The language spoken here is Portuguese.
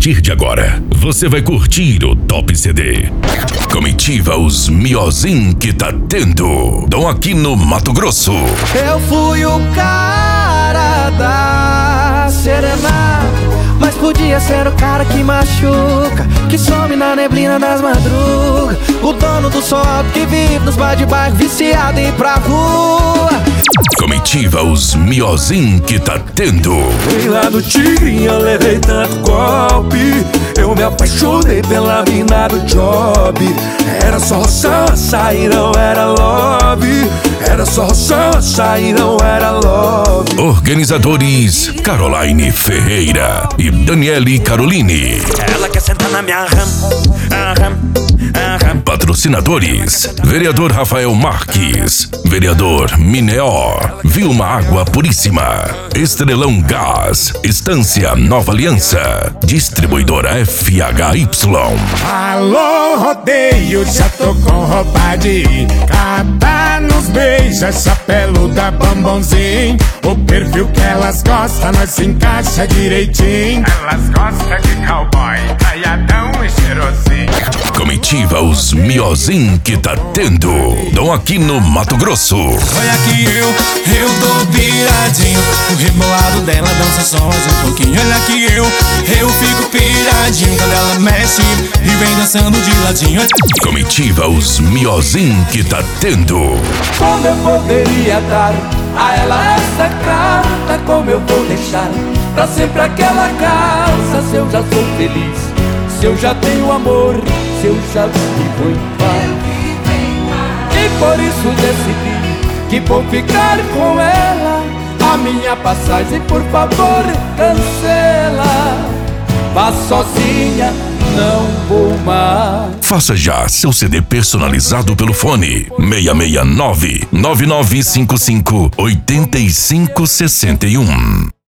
partir de agora, você vai curtir o Top CD. Comitiva Os Miozinhos que tá tendo. Dom aqui no Mato Grosso. Eu fui o cara da serenata, mas podia ser o cara que machuca, que some na neblina das madrugas, o dono do sol alto que vive nos bar de bairro, viciado em ir pra rua. Comitiva Os Miozinhos que tá tendo. E lá no Tigrinho eu levei tanto golpe, eu me apaixonei pela mina do job. Era só roçança e não era love. Era só roçança e não era love. Organizadores Caroline Ferreira e Daniele Caroline. Ela quer sentar na minha Patrocinadores: Vereador Rafael Marques, Vereador Mineó, Vilma Água Puríssima, Estrelão Gás, Estância Nova Aliança, Distribuidora FHY. Alô, rodeio, já tô com roupa de capa nos beijos, essa peluda bombonzinho. O perfil que elas gostam, nós se encaixa direitinho. Elas gostam de cowboy, caiadão e cheirosinho. Comitiva Os Miozinhos que tá tendo. Dom aqui no Mato Grosso. Olha que eu tô piradinho. O rebolado dela dança só mais um pouquinho. Olha que eu fico piradinho quando ela mexe e vem dançando de ladinho. Comitiva Os Miozinhos que tá tendo. Como eu poderia dar a ela essa carta? Como eu vou deixar pra sempre aquela casa? Se eu já sou feliz, se eu já tenho amor, se eu já vivo em paz. E por isso decidi que vou ficar com ela. A minha passagem, por favor, cancela. Vá sozinha, não vou mais. Faça já seu CD personalizado pelo fone 669 9955 8561.